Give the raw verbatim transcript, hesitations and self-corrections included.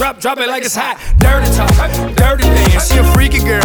drop, drop it like it's hot. Dirty talk, dirty dance. She a freaky girl.